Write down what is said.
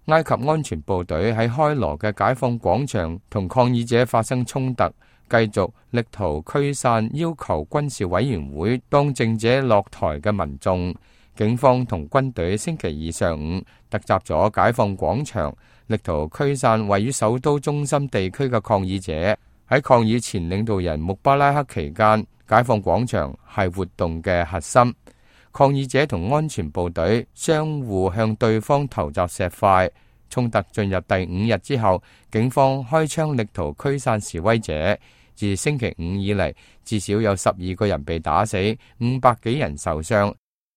埃及安全部隊喺開羅嘅解放廣場同抗議者發生衝突，繼續力圖驅散要求軍事委員會當政者落台嘅民眾。警方同軍隊星期二上午突襲咗解放廣場，力圖驅散位於首都中心地區嘅抗議者。喺抗議前領導人穆巴拉克期間，解放廣場係活動嘅核心。抗議者同安全部隊相互向對方投擲石塊，衝突進入第5日之後，警方開槍力圖驅散示威者。自星期五以嚟，至少有12個人被打死，500幾人受傷。